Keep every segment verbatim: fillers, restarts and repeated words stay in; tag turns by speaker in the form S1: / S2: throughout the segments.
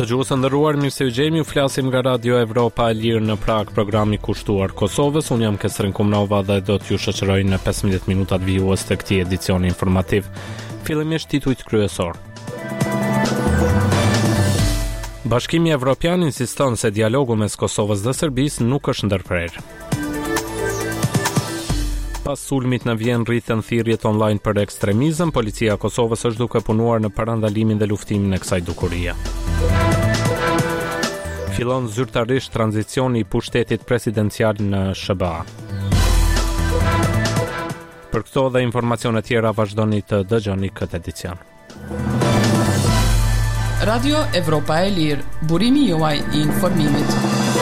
S1: Dëgjues të nderuar, mirë se u gjejmë, ju flasim nga Radio Evropa e Lirë në Prag, programi kushtuar Kosovës. Unë jam Kesrin Kumnova dhe do t'ju shoqëroj në pesëmbëdhjetë minutat vijues të këtij edicioni informativ. Fillimisht titujt kryesor. Bashkimi Evropian insiston se dialogu mes Kosovës dhe Serbisë nuk është ndërprerje. Pas sulmit në Vjenë rritën thirrjet online për ekstremizëm, policia e Kosovës është duke punuar në parandalimin dhe luftimin e kësaj dukurie. Fillon zyrtarisht tranzicioni i pushtetit presidencial në S B A. Për këto dhe informacione tjera vazhdoni të dëgjoni këtë edicion.
S2: Radio Evropa e Lirë, burimi juaj i informimit.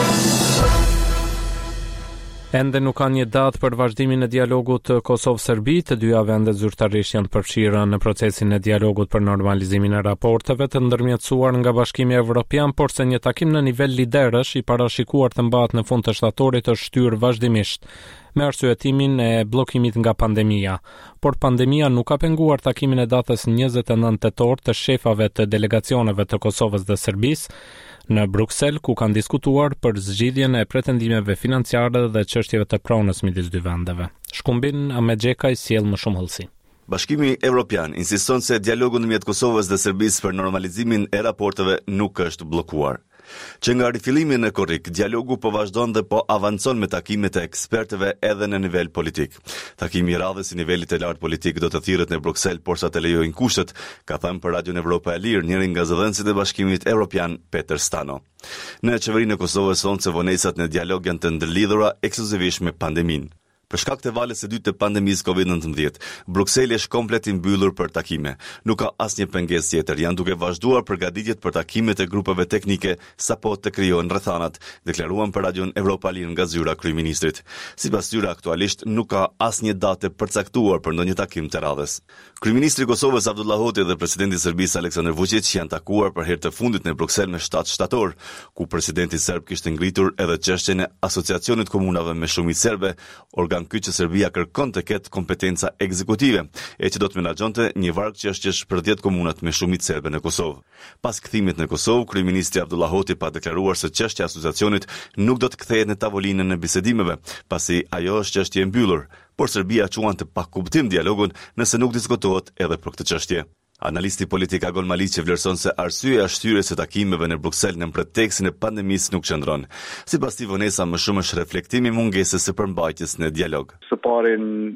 S1: Ende nuk ka një datë për vazhdimin e dialogut Kosovë-Serbi. Të dyja vendet zyrtarisht janë të përfshira në procesin e dialogut për normalizimin e raporteve të ndërmjetësuar nga Bashkimi Evropian, por se një takim në nivel liderësh i parashikuar të mbahet në fund të shtatorit është shtyrë vazhdimisht me arsyetimin e bllokimit nga pandemia. Por pandemia nuk ka penguar takimin e datës njëzet e nëntë tetor të shefave të delegacioneve të Kosovës dhe Serbisë në Bruksel, ku kanë diskutuar për zgjidhjen e pretendimeve financiare dhe çështjeve të pronës midis dy vendeve. Shkumbin Ahmet Xhekaj sjell më shumë hollësi.
S3: Bashkimi Evropian insiston se dialogu ndërmjet Kosovës dhe Serbisë për normalizimin e raporteve nuk është bllokuar. Që nga rifillimi në korrik, dialogu po vazhdon dhe po avancon me takimet e ekspertëve edhe në nivel politik. Takimi i radhës i nivelit të lartë politik do të thirret në Bruksel, por sa të lejojnë kushtet, ka thënë për Radio Evropa e Lirë njëri nga zëdhënësit e Bashkimit Evropian, Peter Stano. Në qeverinë e Kosovës thonë se vonesat në dialog janë të ndërlidhura ekskluzivisht me pandeminë. Për shkak të valës së dytë të pandemisë kovid nëntëmbëdhjetë, Brukseli është komplet i mbyllur për takime. Nuk ka asnjë pengesë tjetër. Janë duke vazhduar përgatitjet për takimet e grupeve teknike sapo të krijohen rrethanat, deklaruan për Radion Evropa Lirë nga zyra e kryeministrit. Sipas tyre, aktualisht nuk ka asnjë datë përcaktuar për ndonjë takim të radhës. Kryeministri i Kosovës Abdullah Hoti dhe presidenti i Serbisë Aleksandar Vučić janë takuar për herë të fundit në Bruksel me shtatë shtator, ku presidenti serb kishte ngritur edhe çështjen e asociacionit komunave me shumicë serbe, organ ky që Serbia kërkon të ketë kompetenca ekzekutive, e që do të menaxhonte një varg çështjesh për dhjetë komunat me shumicë serbe në Kosovë. Pas kthimit në Kosovë, kryeministri Abdullah Hoti pa deklaruar se çështja e asociacionit nuk do të kthehet në tavolinën e bisedimeve, pasi ajo është çështje e mbyllur, por Serbia quan të pakuptim dialogun nëse nuk diskutohet edhe për këtë çështje. Analisti politik Agon Maliqi vlerëson se arsyeja e shtyrjes së takimeve në Bruksel në pretekstin e pandemisë nuk qëndron. Sipas tij, vonesa më shumë është reflektimi i mungesës së përmbajtjes në dialog.
S4: Së pari,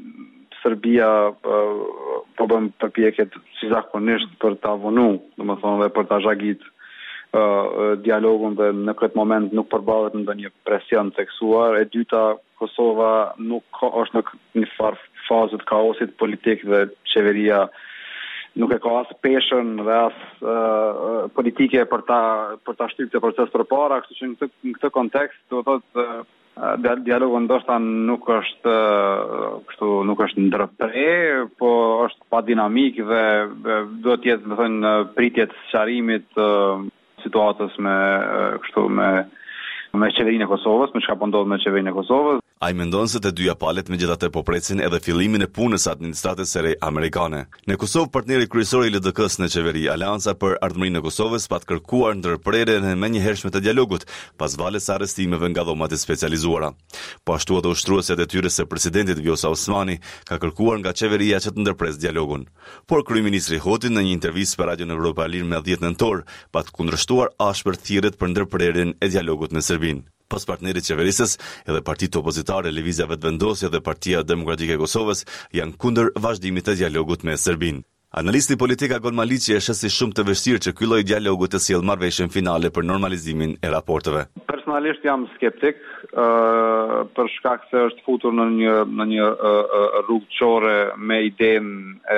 S4: Serbia uh, po bën përpjekje si zakonisht për ta vonu, domethënë dhe për ta zhagit uh, dialogun dhe në këtë moment nuk përballet në ndonjë presion tekstuar. E dyta, Kosova nuk ka, është në një farë fazë të kaosit politik dhe qeveria nuk e ka as peshën dhe as uh, politike për ta për ta shtypë të proces përpara, kështu që në këtë, në këtë kontekst do të thotë uh, dialogu ndoshta nuk është uh, kështu nuk është ndërprerje, po është pa dinamik dhe uh, do të jetë, do të thënë, pritje të sqarimit uh, situatës me uh, kështu me me qeverinë e Kosovës, me çka po ndodh me qeverinë e Kosovës.
S3: Ai mendon se të dyja palët megjithatë po presin edhe fillimin e punës administratës së re amerikane. Në Kosovë, partneri kryesor i L D K-s në qeveri, Aleanca për Ardhmërinë e Kosovës, pat kërkuar ndërprerjen e menjëhershme të dialogut, pas valës së arrestimeve nga dhomat e specializuara. Po ashtu edhe ushtruesja e detyrës së presidentit Vjosa Osmani ka kërkuar nga qeveria që të ndërpres dialogun. Por kryeministri Hoti në një intervistë për Radion Evropa Lirë me dhjetë nëntor pat kundërshtuar ashpër thirrjet për ndërprerjen e dialogut në Serbinë. Pas partnerit qeverisës, edhe partitë opozitare Lëvizja Vetëvendosje dhe Partia Demokratike e Kosovës janë kundër vazhdimit të dialogut me Serbinë. Analisti politik Agon Maliqi e sheh si shumë të vështirë që ky lloj dialogu të sjellë marrëveshjen finale për normalizimin e raporteve.
S4: Personalisht jam skeptik, uh, për shkak se është futur në një në një uh, rrugë çore me idenë e,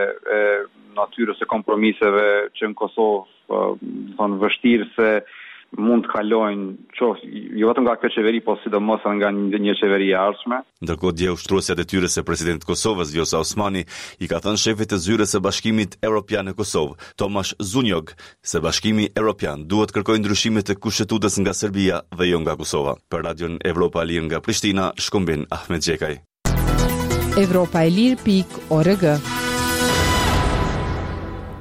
S4: e natyrës së kompromiseve që në Kosovë uh, thonë vështirë se mund të kalojnë qoftë jo vetëm nga këtë qeveri, po sidomos nga një, një qeveri e ardhshme.
S3: Ndërkohë, dje ushtruesja e detyrës së presidentit të Kosovës, Vjosa Osmani, i ka thënë shefit të zyrës së Bashkimit Evropian në Kosovë, Tomaš Zunjog, se Bashkimi Evropian duhet kërkojë ndryshime të kushtetues nga Serbia dhe jo nga Kosova. Për Radion Evropa Lirë nga Prishtina, shkumbin Ahmet Xhekaj.
S2: Evropa e Lirë pikë org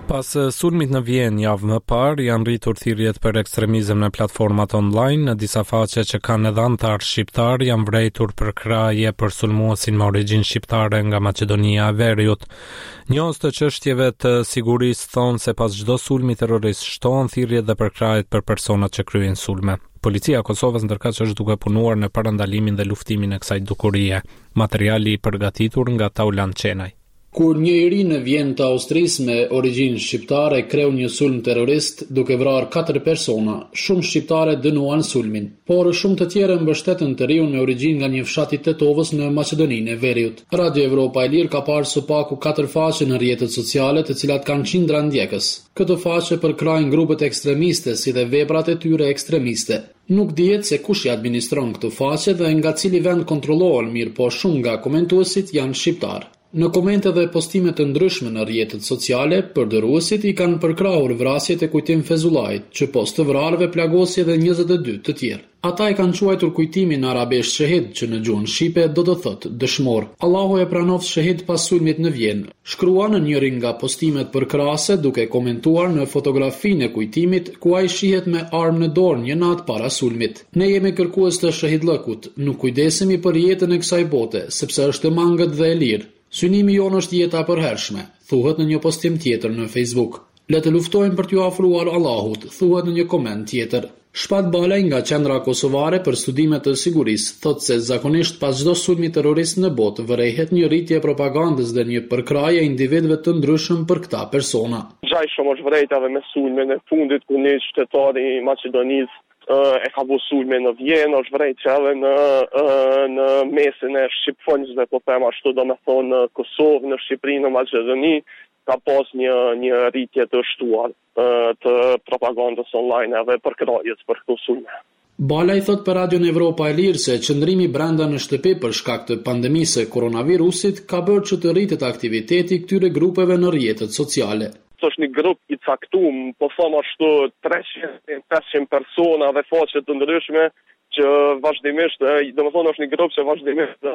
S1: Pas sulmit në Vjenë javë më parë, janë rritur thirrjet për ekstremizëm në platformat online, në disa faqe që kanë edhe antar shqiptar janë vrejtur për kraje për sulmuesin me origjinë shqiptare nga Maqedonia e Veriut. Njohës të çështjeve të sigurisë thonë se pas çdo sulmi terrorist shtohen thirrjet dhe përkrajet për personat që kryejnë sulme. Policia e Kosovës ndërkaq është duke punuar në parandalimin dhe luftimin e kësaj dukurie. Materiali i përgatitur nga Taulan Çenaj.
S5: Kur një i ri në Vjenë të Austrisë me origjinë shqiptare kreu një sulm terrorist duke vrarë katër persona, shumë shqiptare dënuan sulmin, por shumë të tjerë mbështetën të riun me origjinë nga një fshat i Tetovës në Maqedoninë e Veriut. Radio Evropa e Lirë ka parë së paku katër faqe në rrjetet sociale, të cilat kanë qindra ndjekës. Këto faqe përkrajnë grupet ekstremiste si dhe veprat e tyre ekstremiste. Nuk dihet se kush i administron këto faqe dhe nga cili vend kontrollohen, mirë po shumë nga komentuesit janë shqiptar. Në komente dhe postime të ndryshme në rrjetet sociale, përdëruesit i kanë përkrahur vrasjet e Kujtim Fezullait, që post të vrarëve plagosje dhe njëzet e dy të tjerë. Ata i kanë quajtur kujtimin arabisht shahid, që në gjuhën shqipe do të thotë dëshmor. Allahu e pranoft shahid pas sulmit në Vjenë. Shkrua në njërin nga postimet përkrahase duke komentuar në fotografinë e kujtimit ku ai shihet me armë në dorë një natë para sulmit. Ne jemi kërkues të shahidllëkut, nuk kujdesemi për jetën e kësaj bote, sepse është e mangët dhe e lirë. Synimi jonë është jeta e përhershme, thuhet në një postim tjetër në Facebook. Le të luftojmë për t'ju afruar Allahut, thuhet në një koment tjetër. Shpat Balaj nga Qendra Kosovare për Studime të Sigurisë thotë se zakonisht pas çdo sulmi terrorist në botë vërehet një rritje propagandës dhe një përkrahje individëve të ndryshëm për këta persona.
S6: Gjaj shumë është vrejtave me sulmen e fundit ku një qytetari i Maqedonisë e ka bu sulme në Vjenë, është vrejt që edhe në, në mesin e Shqipëfonjësve, po them ashtu do me thonë në Kosovë, në Shqipëri, në Maqedoni, ka pas një, një rritje të shtuar të propagandës online edhe për krajës për këto sulme.
S5: Balaj thot për Radion Evropa e Lirë se qëndrimi brenda në shtëpi për shkak të pandemisë së koronavirusit ka bërë që të rritet aktiviteti këtyre grupeve në rrjetet sociale.
S6: Është një grup i caktuar, po them ashtu treqind pesëqind persona dhe faqe të ndryshme që vazhdimisht, domethënë është një grup që vazhdimisht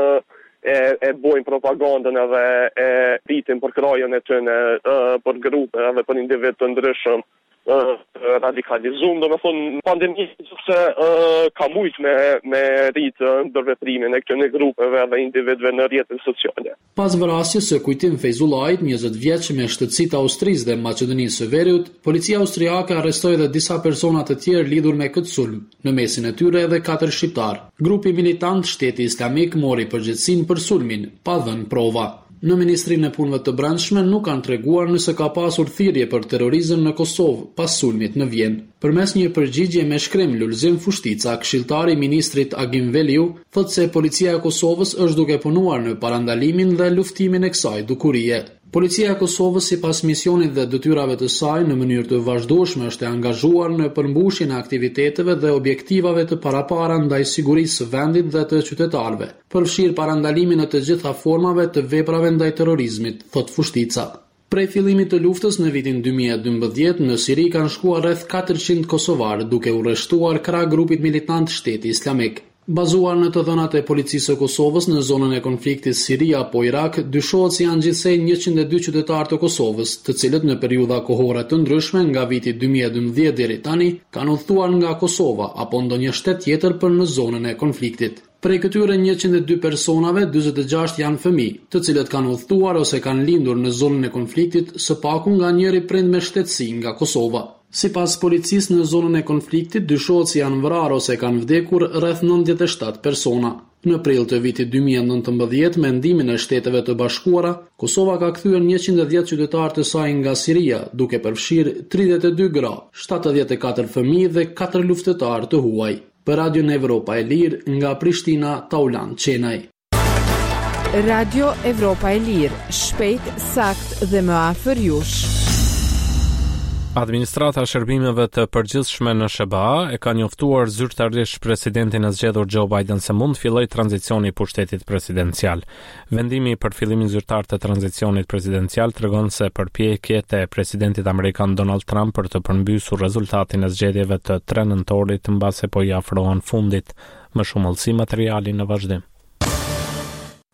S6: e e bojnë propagandën edhe e rritin për krajën e tyre për grupe edhe për individ të ndryshëm. Radikalizum, do me thonë pandemi se uh, ka mujt me, me rritë ndërveprimin e këtyre grupeve dhe individëve në rrjetet sociale.
S5: Pas vrasjes së Kujtim Fejzullait, njëzet vjeç me shtëtësi të Austrisë dhe Maqedonisë së Veriut, policia austriake arrestoi edhe disa persona të tjerë lidhur me këtë sulm, në mesin e tyre edhe katër shqiptar. Grupi militant Shteti Islamik mori përgjegjësinë për sulmin, pa dhënë prova. Në Ministrinë e Punëve të Brendshme nuk kanë treguar nëse ka pasur thirrje për terrorizëm në Kosovë pas sulmit në Vjenë. Përmes një përgjigje me shkrim, Lulzim Fushtica, këshilltari i ministrit Agim Veliu, thotë se policia e Kosovës është duke punuar në parandalimin dhe luftimin e kësaj dukurie. Policia e Kosovës sipas misionit dhe detyrave të saj në mënyrë të vazhdueshme është e angazhuar në përmbushjen e aktiviteteve dhe objektivave të parapara ndaj sigurisë së vendit dhe të qytetarëve, përfshir parandalimin e të gjitha formave të veprave ndaj terrorizmit, thot Fushtica. Prej fillimit të luftës në vitin dy mijë e dymbëdhjetë në Siri kanë shkuar rreth katërqind kosovarë duke u rreshtuar krah grupit militant Shteti Islamik. Bazuar në të dhënat e policisë së Kosovës në zonën e konfliktit Siri apo Irak, dyshohet se janë gjithsej njëqind e dy qytetarë të Kosovës, të cilët në periudha kohore të ndryshme nga viti dy mijë e dymbëdhjetë deri tani kanë udhëtuar nga Kosova apo ndonjë shtet tjetër për në zonën e konfliktit. Prej këtyre njëqind e dy personave, dyzet e gjashtë janë fëmijë, të cilët kanë udhëtuar ose kanë lindur në zonën e konfliktit, së paku nga njëri prind me shtetësi nga Kosova. Sipas policisë në zonën e konfliktit, dyshohet se janë vrarë ose kanë vdekur rreth nëntëdhjetë e shtat persona. Në prill të vitit dy mijë e nëntëmbëdhjetë, me ndikimin e Shteteve të Bashkuara, Kosova ka kthyer njëqind e dhjetë qytetarë të saj nga Siria, duke përfshirë tridhjetë e dy gra, shtatëdhjetë e katër fëmijë dhe katër luftëtarë të huaj. Për Radion Evropa e Lirë, nga Prishtina, Taulan Çenaj.
S7: Radio Evropa e Lirë, shpejt, sakt dhe më afër jush.
S1: Administrata e shërbimeve të përgjithshme në S B A e ka njoftuar zyrtarisht presidentin e zgjedhur Joe Biden se mund fillojë tranzicioni i pushtetit presidencial. Vendimi për fillimin zyrtar të tranzicionit presidencial tregon se përpjekjet e presidentit amerikan Donald Trump për të përmbysur rezultatin e zgjedhjeve të tre nëntorit mbase po i afrohen fundit. Më shumë ëllësi materiali në vazhdim.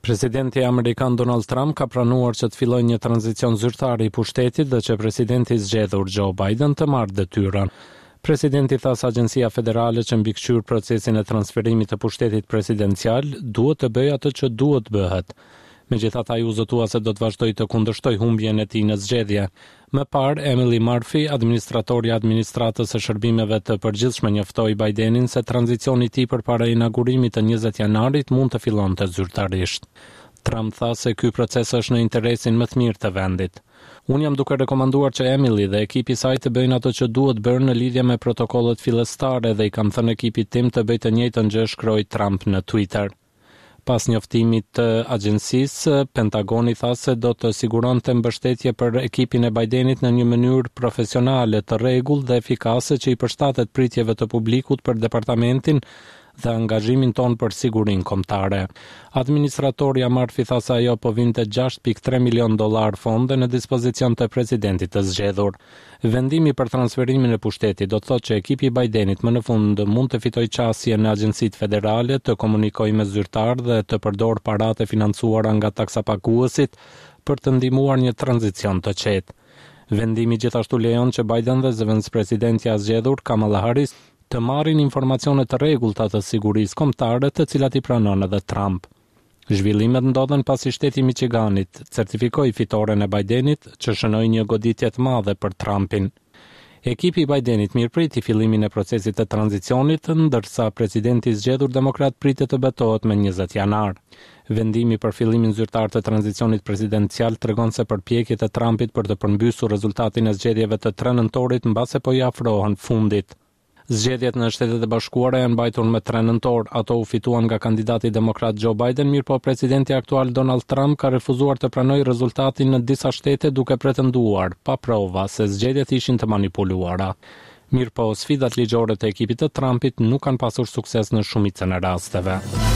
S1: Presidenti amerikan Donald Trump ka pranuar që të fillojë një tranzicion zyrtar i pushtetit dhe që presidenti i zgjedhur Joe Biden të marrë detyrën. Presidenti tha se Agjencia Federale që mbikëqyr procesin e transferimit të pushtetit presidencial duhet të bëjë atë që duhet bëhet. Megjithatë, ai u zotua se do të vazhdojë të kundërshtoj humbjen e tij në zgjedhje. Më parë, Emily Murphy, administratorja e administratës së shërbimeve të përgjithshme, njoftoi Bidenin se tranzicioni i tij përpara inaugurimit të njëzet janarit mund të fillonte zyrtarisht. Trump tha se ky proces është në interesin më të mirë të vendit. Unë jam duke rekomanduar që Emily dhe ekipi i saj të bëjnë ato që duhet bërë në lidhje me protokollet fillestare dhe i kam thënë ekipit tim të bëjë të njëjtën gjë, shkroi Trump në Twitter. Pas njoftimit të agjencisë, Pentagoni tha se do të siguronte mbështetje për ekipin e Bidenit në një mënyrë profesionale, të rregullt dhe efikase që i përshtatet pritjeve të publikut për departamentin dhe angazhimin ton për sigurinë kombëtare. Administratorja Murphy tha se ajo po vinte gjashtë pikë tre milion dollar fonde në dispozicion të presidentit të zgjedhur. Vendimi për transferimin e pushtetit do të thotë që ekipi i Bidenit më në fund mund të fitojë qasje në agjencitë federale, të komunikojë me zyrtar dhe të përdorë paratë e financuara nga taksapaguesit për të ndihmuar një tranzicion të qetë. Vendimi gjithashtu lejon që Biden dhe zëvendëspresidentja e zgjedhur Kamala Harris të marrin informacione të rregullta të sigurisë kombëtare, të cilat i pranon edhe Trump. Zhvillimet ndodhen pasi shteti i Michiganit certifikoi fitoren e Bidenit, që shënoi një goditje të madhe për Trumpin. Ekipi i Bidenit mirëpriti fillimin e procesit të tranzicionit, ndërsa presidenti i zgjedhur demokrat pritet të betohet me njëzet janar. Vendimi për fillimin zyrtar të tranzicionit presidencial tregon se përpjekjet e Trumpit për të përmbysur rezultatin e zgjedhjeve të tre nëntorit mbase po i afrohen fundit. Zgjedhjet në Shtetet e Bashkuara janë mbajtur me tre nëntor, ato u fituan nga kandidati demokrat Joe Biden, mirëpo presidenti aktual Donald Trump ka refuzuar të pranojë rezultatin në disa shtete duke pretenduar, pa prova, se zgjedhjet ishin të manipuluara. Mirëpo sfidat ligjore të ekipit të Trumpit nuk kanë pasur sukses në shumicën e rasteve.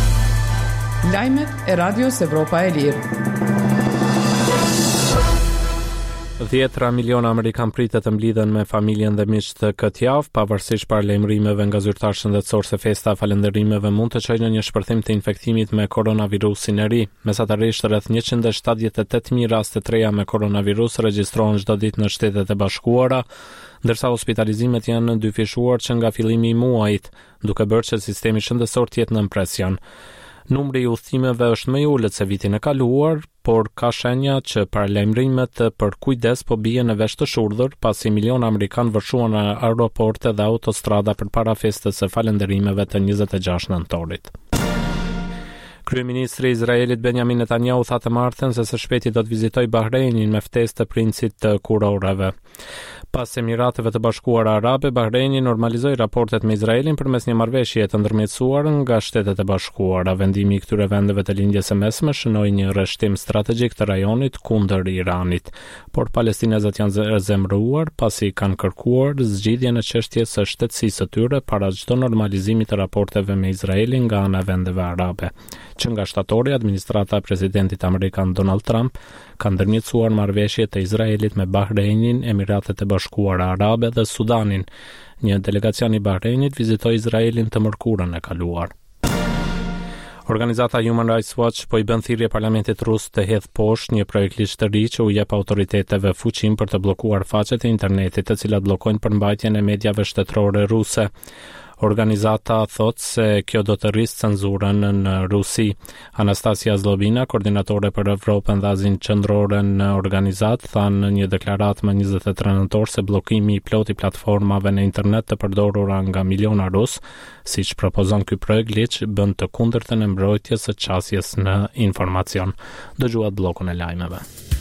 S2: Lajmet e Radios Evropa e Lirë.
S1: Dhjetra miliona Amerikan pritet të mblidhen me familjen dhe miqtë këtë javë, pavarësisht paralajmërimeve nga zyrtarë shëndetësor se festa falënderimeve mund të çojë në një shpërthim të infektimit me koronavirusin e ri. Mesatarisht rreth njëqind e shtatëdhjetë e tetë mijë raste të reja me koronavirus regjistrohen çdo ditë në Shtetet e Bashkuara, ndërsa hospitalizimet janë dyfishuar që nga fillimi i muajit, duke bërë që sistemi shëndetësor të jetë nën presion. Numri i udhëtimeve është më i ulët se vitin e kaluar, por ka shenja që paralajmërimet për kujdes po bien në vesh të shurdhër, pasi miliona amerikanë vërshuan në aeroporte dhe autostrada përpara festës së falënderimeve të njëzet e gjashtë nëntorit. Kryeministri i Izraelit Benjamin Netanyahu tha të martën se së shpejti do të vizitojë Bahreinin me ftesë të princit të kurorëve. Pas Emirateve të Bashkuara Arabe, Bahreini normalizoi raportet me Izraelin përmes një marrëveshjeje të ndërmjetësuar nga Shtetet e Bashkuara. Vendimi i këtyre vendeve të lindjes së mesme shënoi një rreshtim strategjik të rajonit kundër Iranit, por palestinezët janë zemëruar pasi kanë kërkuar zgjidhjen e çështjes së shtetësisë së tyre para çdo normalizimi të raporteve me Izraelin nga ana e vendeve arabe. Që nga shtatori, administrata e presidentit amerikan Donald Trump ka ndërmjetësuar marrëveshje të Izraelit me Bahreinin, Emiratet e Bashkuara Arabe dhe Sudanin. Një delegacion i Bahreinit vizitoi Izraelin të mërkurën e kaluar. Organizata Human Rights Watch po i bën thirrje parlamentit rus të hedhë poshtë një projekt ligj të ri që u jep autoriteteve fuqinë për të bllokuar faqet e internetit të cilat bllokojnë përmbajtjen e mediave shtetërore ruse. Organizata thot se kjo do të rrisë cenzurën në Rusi. Anastasia Zlobina, koordinatore për Evropën dhe Azinë Qendrore në organizat, thanë në një deklaratë më njëzet e tre nëntor se bllokimi i plotë i platformave në internet të përdorura nga miliona rus, siç propozon ky projekt ligj, bën të kundërtën e mbrojtjes së qasjes në informacion. Dëgjuat bllokun e lajmeve.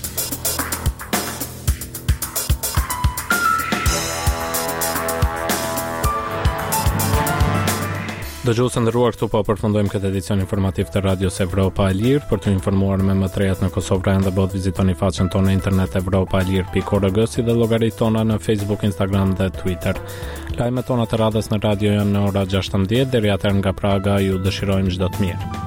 S1: Dëgjues të nderuar, këtu po përfundojmë këtë edicion informativ të Radios Evropa e Lirë. Për të informuar me më të rejat në Kosovë dhe botë, vizitoni faqen tonë në internet evropa e lirë pikë org, si dhe llogaritë tona në Facebook, Instagram dhe Twitter. Lajmet tona të radhës në radio janë në ora gjashtëmbëdhjetë, deri atëherë nga Praga ju dëshirojmë çdo të mirë.